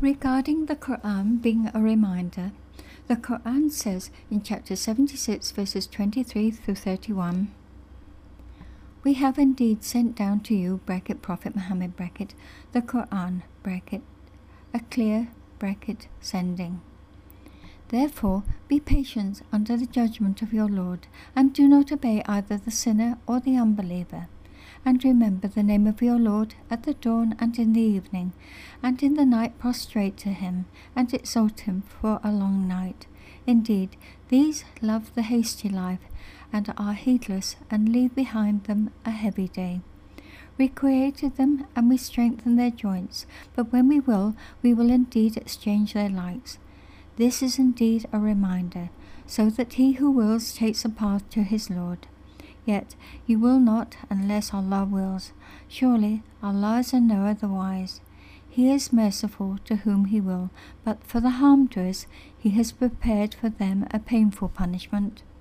Regarding the Quran being a reminder, the Quran says in chapter 76 verses 23 through 31, "We have indeed sent down to you, Prophet Muhammad, the Quran, a clear, sending. Therefore be patient under the judgment of your Lord, and do not obey either the sinner or the unbeliever. And remember the name of your Lord at the dawn and in the evening, and in the night prostrate to him, and exalt him for a long night. Indeed, these love the hasty life, and are heedless, and leave behind them a heavy day. We created them, and we strengthen their joints, but when we will indeed exchange their likes. This is indeed a reminder, so that he who wills takes a path to his Lord. Yet you will not unless Allah wills. Surely Allah is a knower the wise. He is merciful to whom he will, but for the harm doers he has prepared for them a painful punishment."